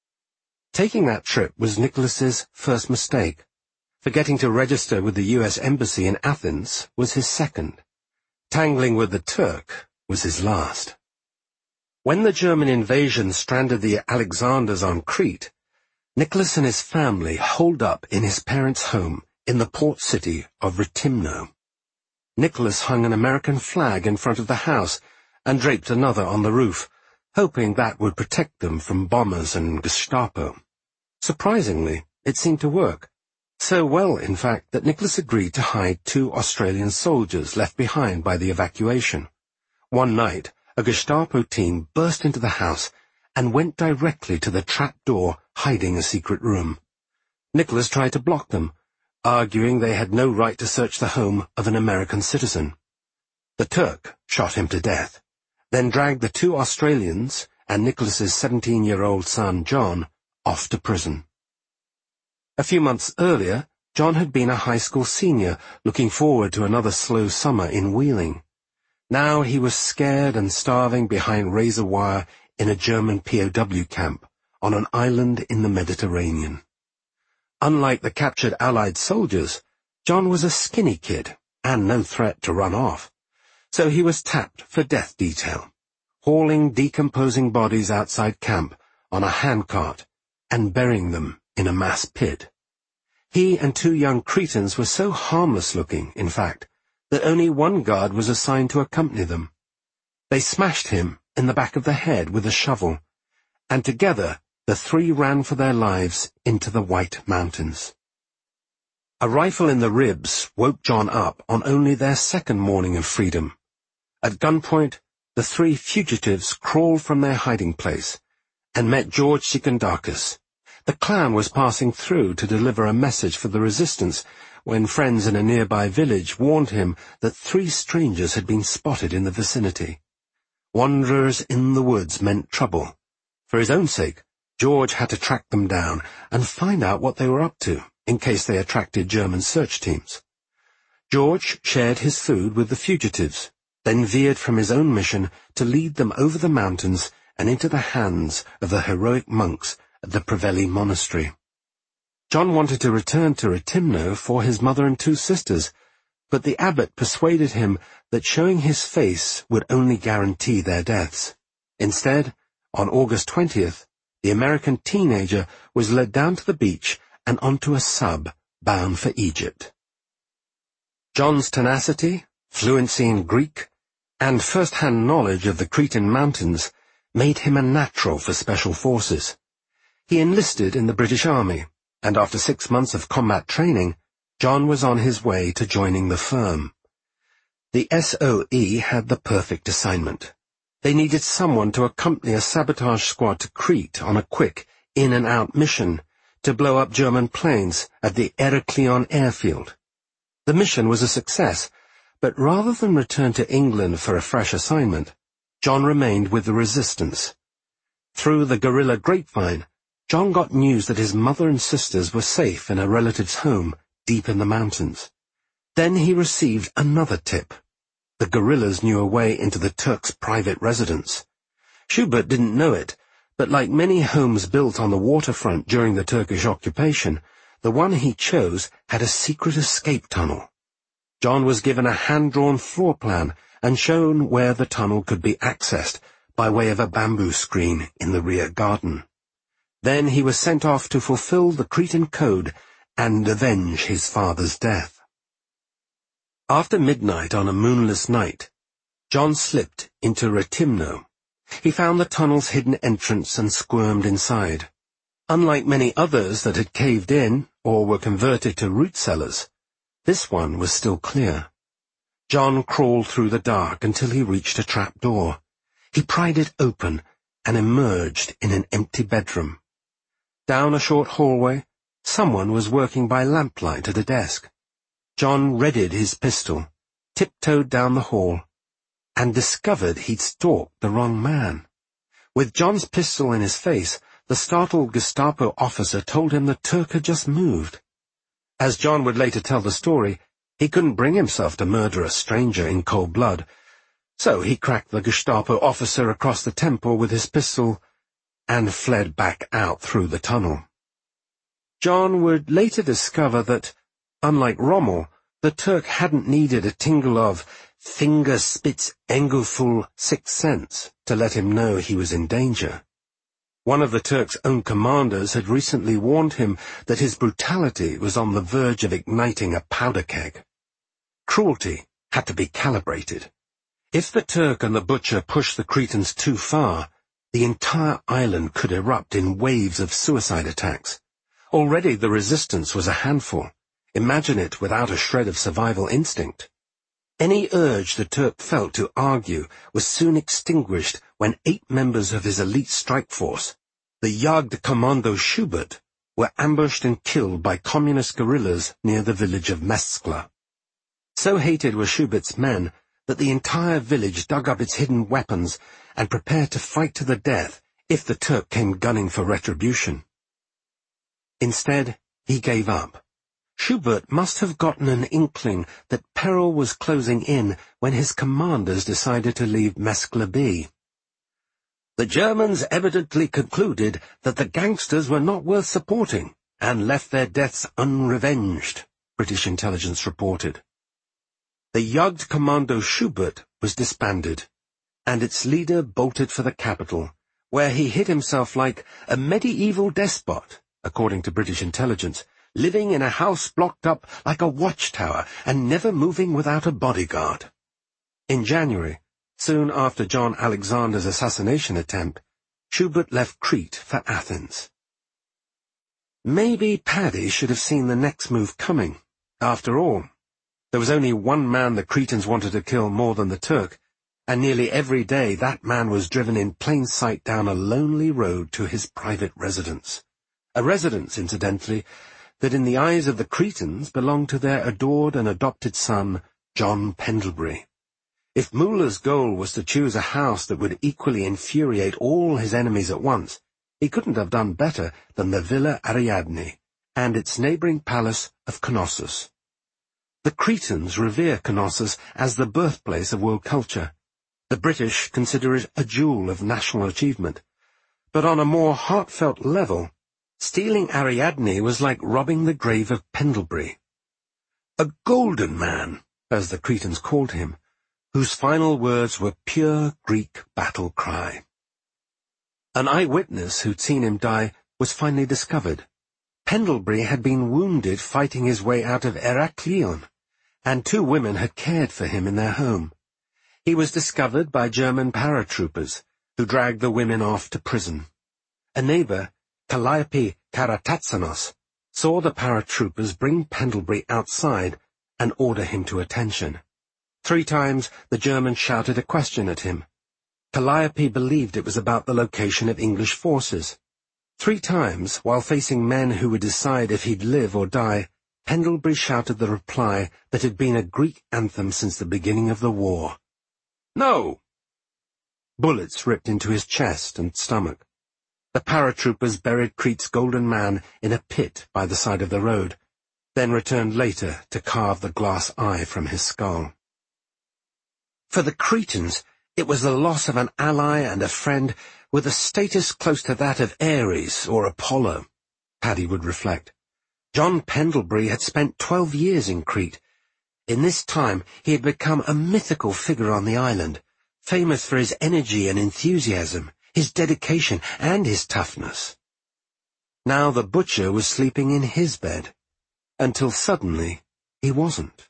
Taking that trip was Nicholas's first mistake. Forgetting to register with the U.S. Embassy in Athens was his second. Tangling with the Turk was his last. When the German invasion stranded the Alexanders on Crete, Nicholas and his family holed up in his parents' home in the port city of Rethymno. Nicholas hung an American flag in front of the house and draped another on the roof, hoping that would protect them from bombers and Gestapo. Surprisingly, it seemed to work. So well, in fact, that Nicholas agreed to hide 2 Australian soldiers left behind by the evacuation. One night, a Gestapo team burst into the house and went directly to the trap door hiding a secret room. Nicholas tried to block them, arguing they had no right to search the home of an American citizen. The Turk shot him to death, then dragged the 2 Australians and Nicholas's 17-year-old son, John, off to prison. A few months earlier, John had been a high school senior, looking forward to another slow summer in Wheeling. Now he was scared and starving behind razor wire in a German POW camp on an island in the Mediterranean. Unlike the captured Allied soldiers, John was a skinny kid and no threat to run off. So he was tapped for death detail, hauling decomposing bodies outside camp on a handcart and burying them in a mass pit. He and 2 young Cretans were so harmless-looking, in fact, that only one guard was assigned to accompany them. They smashed him in the back of the head with a shovel, and together the three ran for their lives into the White Mountains. A rifle in the ribs woke John up on only their second morning of freedom. At gunpoint, the three fugitives crawled from their hiding place and met George Secundacus. The clown was passing through to deliver a message for the resistance when friends in a nearby village warned him that three strangers had been spotted in the vicinity. Wanderers in the woods meant trouble. For his own sake, George had to track them down and find out what they were up to, in case they attracted German search teams. George shared his food with the fugitives, then veered from his own mission to lead them over the mountains and into the hands of the heroic monks at the Preveli Monastery. John wanted to return to Rethymno for his mother and two sisters, but the abbot persuaded him that showing his face would only guarantee their deaths. Instead, on August 20th, the American teenager was led down to the beach and onto a sub bound for Egypt. John's tenacity, fluency in Greek, and first-hand knowledge of the Cretan mountains made him a natural for special forces. He enlisted in the British Army, and after 6 months of combat training, John was on his way to joining the firm. The SOE had the perfect assignment. They needed someone to accompany a sabotage squad to Crete on a quick in-and-out mission to blow up German planes at the Heraklion airfield. The mission was a success, but rather than return to England for a fresh assignment, John remained with the resistance. Through the guerrilla grapevine, John got news that his mother and sisters were safe in a relative's home deep in the mountains. Then he received another tip. The guerrillas knew a way into the Turks' private residence. Schubert didn't know it, but like many homes built on the waterfront during the Turkish occupation, the one he chose had a secret escape tunnel. John was given a hand-drawn floor plan and shown where the tunnel could be accessed by way of a bamboo screen in the rear garden. Then he was sent off to fulfill the Cretan code and avenge his father's death. After midnight on a moonless night, John slipped into Rethymno. He found the tunnel's hidden entrance and squirmed inside. Unlike many others that had caved in or were converted to root cellars, this one was still clear. John crawled through the dark until he reached a trap door. He pried it open and emerged in an empty bedroom. Down a short hallway, someone was working by lamplight at a desk. John readied his pistol, tiptoed down the hall, and discovered he'd stalked the wrong man. With John's pistol in his face, the startled Gestapo officer told him the Turk had just moved. As John would later tell the story, he couldn't bring himself to murder a stranger in cold blood, so he cracked the Gestapo officer across the temple with his pistol and fled back out through the tunnel. John would later discover that, unlike Rommel, the Turk hadn't needed a tingle of Fingerspitzengefühl sixth sense to let him know he was in danger. One of the Turk's own commanders had recently warned him that his brutality was on the verge of igniting a powder keg. Cruelty had to be calibrated. If the Turk and the butcher pushed the Cretans too far, the entire island could erupt in waves of suicide attacks. Already the resistance was a handful. Imagine it without a shred of survival instinct. Any urge the Turk felt to argue was soon extinguished when 8 members of his elite strike force, the Jagdkommando Schubert, were ambushed and killed by communist guerrillas near the village of Messkla. So hated were Schubert's men that the entire village dug up its hidden weapons and prepared to fight to the death if the Turk came gunning for retribution. Instead, he gave up. Schubert must have gotten an inkling that peril was closing in when his commanders decided to leave Messkla be. The Germans evidently concluded that the gangsters were not worth supporting and left their deaths unrevenged, British intelligence reported. The Jagdkommando Schubert was disbanded, and its leader bolted for the capital, where he hid himself like a medieval despot, according to British intelligence, living in a house blocked up like a watchtower and never moving without a bodyguard. In January, soon after John Alexander's assassination attempt, Schubert left Crete for Athens. Maybe Paddy should have seen the next move coming. After all, there was only one man the Cretans wanted to kill more than the Turk, and nearly every day that man was driven in plain sight down a lonely road to his private residence. A residence, incidentally, that in the eyes of the Cretans belonged to their adored and adopted son, John Pendlebury. If Muller's goal was to choose a house that would equally infuriate all his enemies at once, he couldn't have done better than the Villa Ariadne and its neighbouring palace of Knossos. The Cretans revere Knossos as the birthplace of world culture. The British consider it a jewel of national achievement. But on a more heartfelt level, stealing Ariadne was like robbing the grave of Pendlebury. A golden man, as the Cretans called him, whose final words were pure Greek battle cry. An eyewitness who'd seen him die was finally discovered. Pendlebury had been wounded fighting his way out of Heraklion, and 2 women had cared for him in their home. He was discovered by German paratroopers, who dragged the women off to prison. A neighbour, Calliope Karatatsanos, saw the paratroopers bring Pendlebury outside and order him to attention. 3 times the Germans shouted a question at him. Calliope believed it was about the location of English forces. 3 times, while facing men who would decide if he'd live or die, Pendlebury shouted the reply that had been a Greek anthem since the beginning of the war. "No!" Bullets ripped into his chest and stomach. The paratroopers buried Crete's golden man in a pit by the side of the road, then returned later to carve the glass eye from his skull. For the Cretans, it was the loss of an ally and a friend with a status close to that of Ares or Apollo, Paddy would reflect. John Pendlebury had spent 12 years in Crete. In this time, he had become a mythical figure on the island, famous for his energy and enthusiasm, his dedication and his toughness. Now the butcher was sleeping in his bed, until suddenly he wasn't.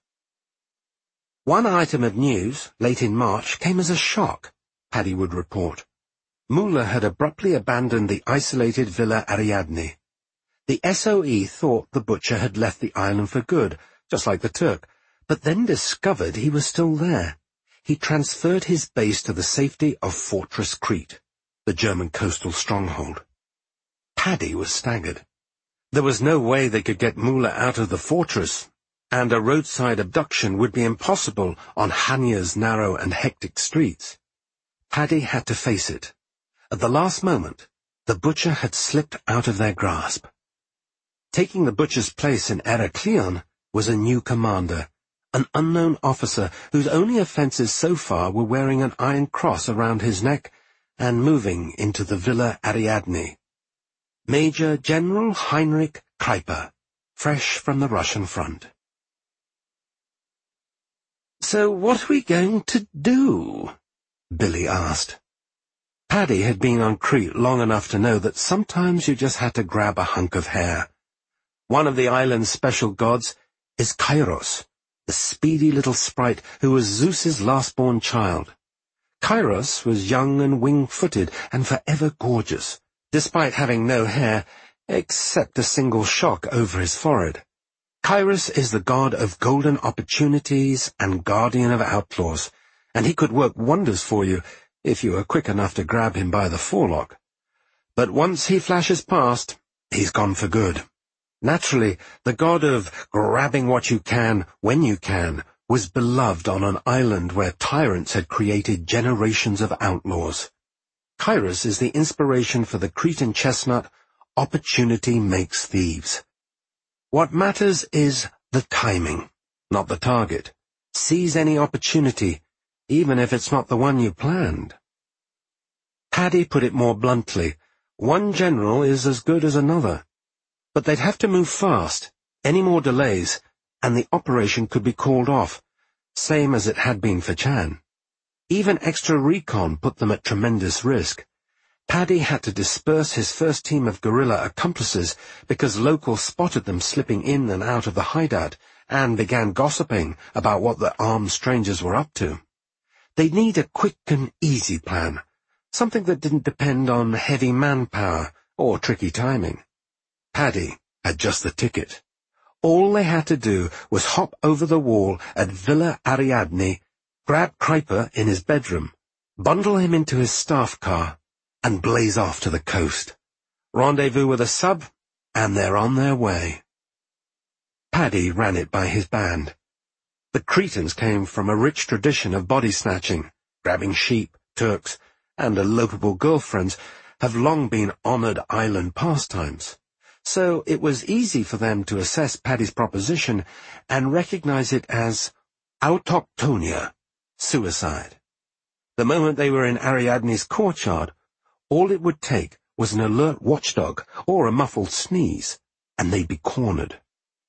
One item of news, late in March, came as a shock, Paddy would report. Muller had abruptly abandoned the isolated Villa Ariadne. The SOE thought the butcher had left the island for good, just like the Turk, but then discovered he was still there. He transferred his base to the safety of Fortress Crete, the German coastal stronghold. Paddy was staggered. There was no way they could get Muller out of the fortress, and a roadside abduction would be impossible on Hania's narrow and hectic streets. Paddy had to face it. At the last moment, the butcher had slipped out of their grasp. Taking the butcher's place in Heraklion was a new commander, an unknown officer whose only offences so far were wearing an iron cross around his neck and moving into the Villa Ariadne. Major General Heinrich Kuiper, fresh from the Russian front. "So what are we going to do?" Billy asked. Paddy had been on Crete long enough to know that sometimes you just had to grab a hunk of hair. One of the island's special gods is Kairos, the speedy little sprite who was Zeus's last-born child. Kairos was young and wing-footed and forever gorgeous, despite having no hair except a single shock over his forehead. Kairos is the god of golden opportunities and guardian of outlaws, and he could work wonders for you if you were quick enough to grab him by the forelock. But once he flashes past, he's gone for good. Naturally, the god of grabbing what you can when you can was beloved on an island where tyrants had created generations of outlaws. Kairos is the inspiration for the Cretan chestnut, opportunity makes thieves. What matters is the timing, not the target. Seize any opportunity, even if it's not the one you planned. Paddy put it more bluntly. One general is as good as another. But they'd have to move fast. Any more delays, and the operation could be called off, same as it had been for Chan. Even extra recon put them at tremendous risk. Paddy had to disperse his first team of guerrilla accomplices because locals spotted them slipping in and out of the hideout and began gossiping about what the armed strangers were up to. They'd need a quick and easy plan, something that didn't depend on heavy manpower or tricky timing. Paddy had just the ticket. All they had to do was hop over the wall at Villa Ariadne, grab Kruiper in his bedroom, bundle him into his staff car, and blaze off to the coast. Rendezvous with a sub, and they're on their way. Paddy ran it by his band. The Cretans came from a rich tradition of body snatching. Grabbing sheep, Turks, and elopable girlfriends have long been honoured island pastimes. So it was easy for them to assess Paddy's proposition and recognise it as autochtonia, suicide. The moment they were in Ariadne's courtyard, all it would take was an alert watchdog or a muffled sneeze, and they'd be cornered.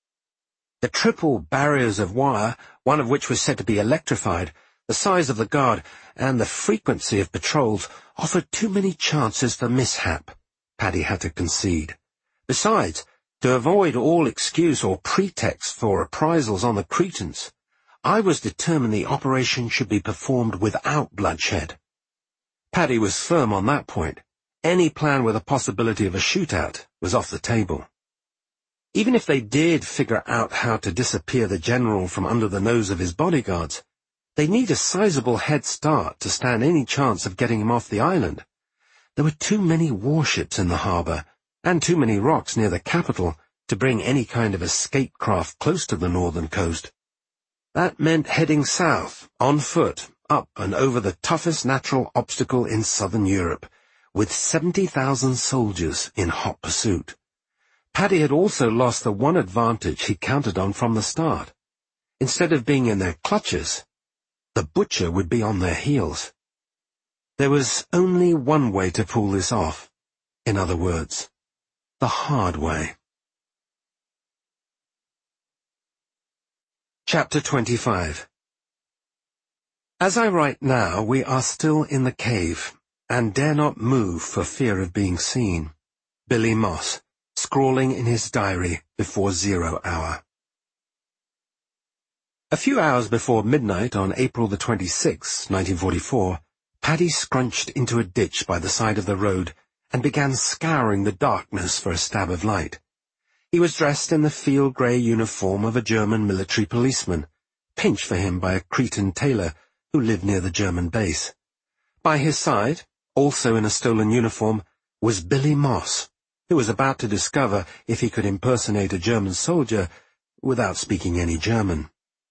The triple barriers of wire, one of which was said to be electrified, the size of the guard, and the frequency of patrols offered too many chances for mishap, Paddy had to concede. Besides, to avoid all excuse or pretext for reprisals on the Cretans, I was determined the operation should be performed without bloodshed. Paddy was firm on that point. Any plan with a possibility of a shootout was off the table. Even if they did figure out how to disappear the general from under the nose of his bodyguards, they'd need a sizable head start to stand any chance of getting him off the island. There were too many warships in the harbour, and too many rocks near the capital to bring any kind of escape craft close to the northern coast. That meant heading south, on foot, up and over the toughest natural obstacle in southern Europe, with 70,000 soldiers in hot pursuit. Paddy had also lost the one advantage he counted on from the start. Instead of being in their clutches, the butcher would be on their heels. There was only one way to pull this off. In other words, the hard way. Chapter 25. As I write now, we are still in the cave, and dare not move for fear of being seen. Billy Moss, scrawling in his diary before 0 hour. A few hours before midnight on April the 26th, 1944, Paddy scrunched into a ditch by the side of the road and began scouring the darkness for a stab of light. He was dressed in the field grey uniform of a German military policeman, pinched for him by a Cretan tailor who lived near the German base. By his side, also in a stolen uniform, was Billy Moss, who was about to discover if he could impersonate a German soldier without speaking any German.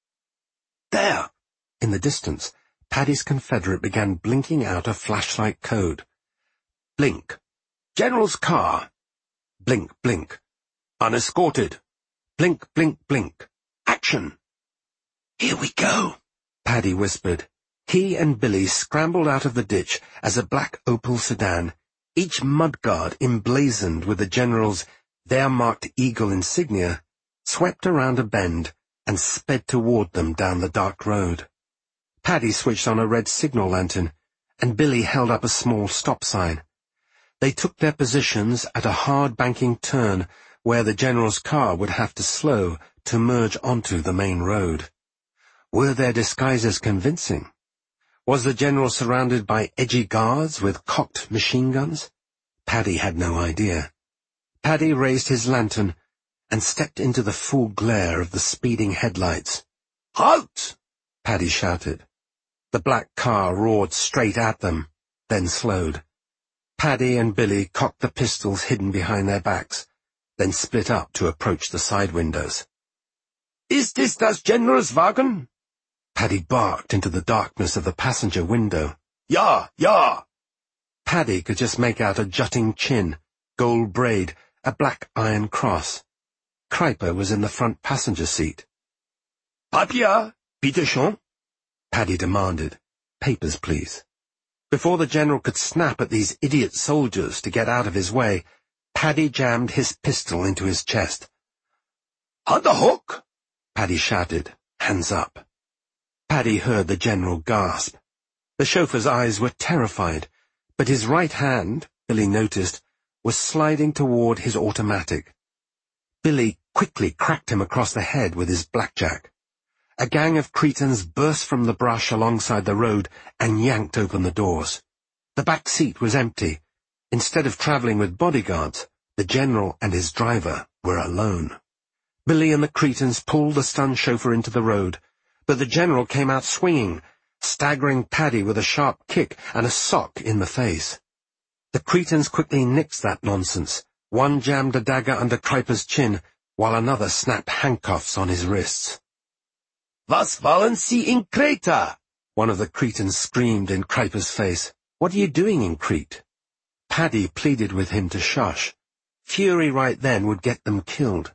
There! In the distance, Paddy's confederate began blinking out a flashlight code. Blink. General's car. Blink, blink. Unescorted. Blink, blink, blink. Action! Here we go, Paddy whispered. He and Billy scrambled out of the ditch as a black Opel sedan, each mudguard emblazoned with the general's Wehrmacht Eagle insignia, swept around a bend and sped toward them down the dark road. Paddy switched on a red signal lantern, and Billy held up a small stop sign. They took their positions at a hard banking turn where the general's car would have to slow to merge onto the main road. Were their disguises convincing? Was the general surrounded by edgy guards with cocked machine guns? Paddy had no idea. Paddy raised his lantern and stepped into the full glare of the speeding headlights. "Halt!" Paddy shouted. The black car roared straight at them, then slowed. Paddy and Billy cocked the pistols hidden behind their backs, then split up to approach the side windows. "Ist es das Generalswagen?" Paddy barked into the darkness of the passenger window. "Ja, ja!" Paddy could just make out a jutting chin, gold braid, a black iron cross. Kruiper was in the front passenger seat. "Papier, bitte schön?" Paddy demanded. "Papers, please." Before the general could snap at these idiot soldiers to get out of his way, Paddy jammed his pistol into his chest. "On the hook!" Paddy shouted, hands up. Paddy heard the general gasp. The chauffeur's eyes were terrified, but his right hand, Billy noticed, was sliding toward his automatic. Billy quickly cracked him across the head with his blackjack. A gang of Cretans burst from the brush alongside the road and yanked open the doors. The back seat was empty. Instead of traveling with bodyguards, the general and his driver were alone. Billy and the Cretans pulled the stunned chauffeur into the road, but the general came out swinging, staggering Paddy with a sharp kick and a sock in the face. The Cretans quickly nixed that nonsense. One jammed a dagger under Kreiper's chin, while another snapped handcuffs on his wrists. "Was wollen Sie in Kreta?" one of the Cretans screamed in Kreiper's face. "What are you doing in Crete?" Paddy pleaded with him to shush. Fury right then would get them killed.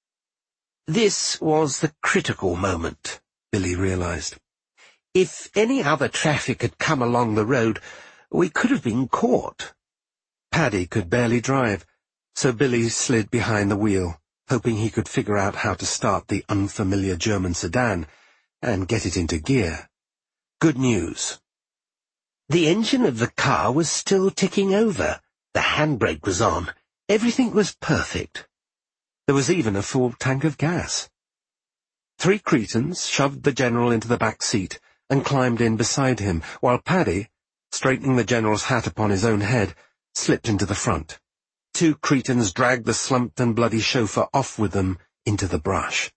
This was the critical moment, Billy realized. If any other traffic had come along the road, we could have been caught. Paddy could barely drive, so Billy slid behind the wheel, hoping he could figure out how to start the unfamiliar German sedan and get it into gear. Good news. The engine of the car was still ticking over. The handbrake was on. Everything was perfect. There was even a full tank of gas. 3 Cretans shoved the general into the back seat and climbed in beside him, while Paddy, straightening the general's hat upon his own head, slipped into the front. 2 Cretans dragged the slumped and bloody chauffeur off with them into the brush.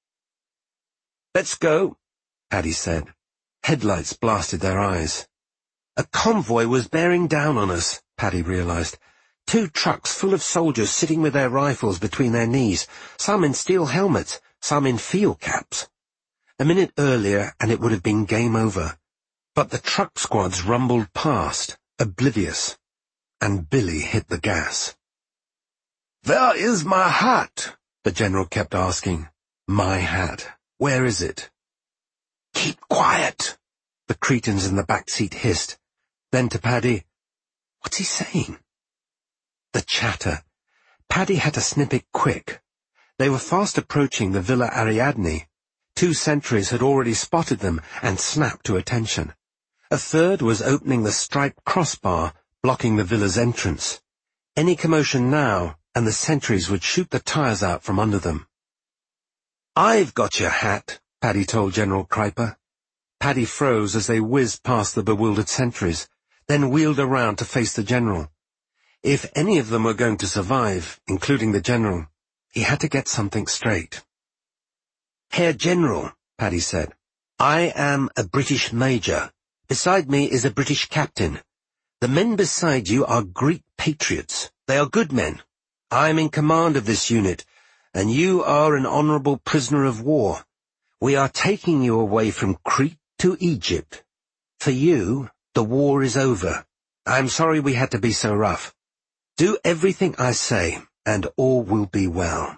"Let's go," Paddy said. Headlights blasted their eyes. A convoy was bearing down on us, Paddy realized. 2 trucks full of soldiers sitting with their rifles between their knees, some in steel helmets, some in field caps. A minute earlier and it would have been game over. But the truck squads rumbled past, oblivious, and Billy hit the gas. "Where is my hat?" the general kept asking. My hat. Where is it? "Keep quiet," the Cretans in the back seat hissed. Then to Paddy, "What's he saying?" The chatter. Paddy had to snip it quick. They were fast approaching the Villa Ariadne. 2 sentries had already spotted them and snapped to attention. A third was opening the striped crossbar, blocking the villa's entrance. Any commotion now, and the sentries would shoot the tires out from under them. "I've got your hat," Paddy told General Kreiper. Paddy froze as they whizzed past the bewildered sentries, then wheeled around to face the general. If any of them were going to survive, including the general, he had to get something straight. "Herr General," Paddy said, "I am a British major. Beside me is a British captain. The men beside you are Greek patriots. They are good men. I'm in command of this unit, and you are an honorable prisoner of war. We are taking you away from Crete to Egypt. For you, the war is over. I'm sorry we had to be so rough. Do everything I say, and all will be well."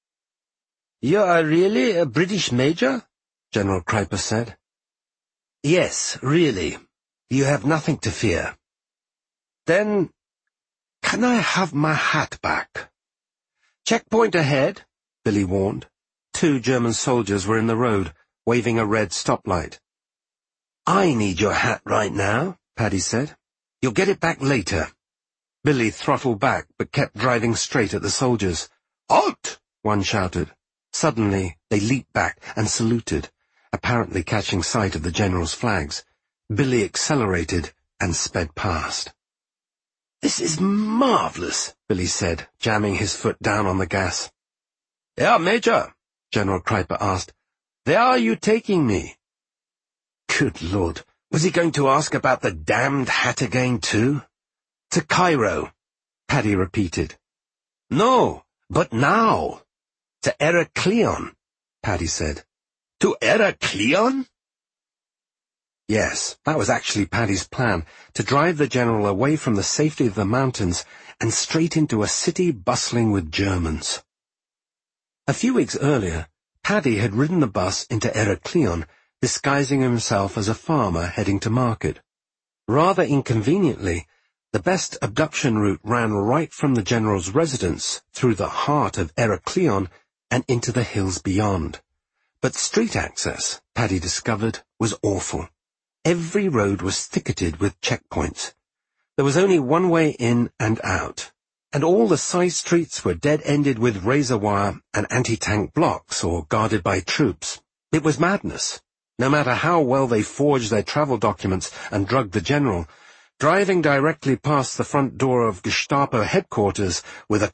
"You are really a British major?" General Kreiper said. "Yes, really. You have nothing to fear." "Then, can I have my hat back?" "Checkpoint ahead," Billy warned. 2 German soldiers were in the road, waving a red stoplight. "I need your hat right now," Paddy said. "You'll get it back later." Billy throttled back, but kept driving straight at the soldiers. "Halt!" one shouted. Suddenly, they leaped back and saluted, apparently catching sight of the general's flags. Billy accelerated and sped past. "This is marvelous," Billy said, jamming his foot down on the gas. "Yeah, Major," General Kreiper asked, "where are you taking me?" Good Lord, was he going to ask about the damned hat again, too? "To Cairo," Paddy repeated. "No, but now." "To Heraklion," Paddy said. "To Heraklion?" Yes, that was actually Paddy's plan, to drive the general away from the safety of the mountains and straight into a city bustling with Germans. A few weeks earlier, Paddy had ridden the bus into Heraklion, disguising himself as a farmer heading to market. Rather inconveniently, the best abduction route ran right from the general's residence through the heart of Heraklion and into the hills beyond. But street access, Paddy discovered, was awful. Every road was thicketed with checkpoints. There was only one way in and out, and all the side streets were dead-ended with razor wire and anti-tank blocks or guarded by troops. It was madness. No matter how well they forged their travel documents and drugged the general, driving directly past the front door of Gestapo headquarters with a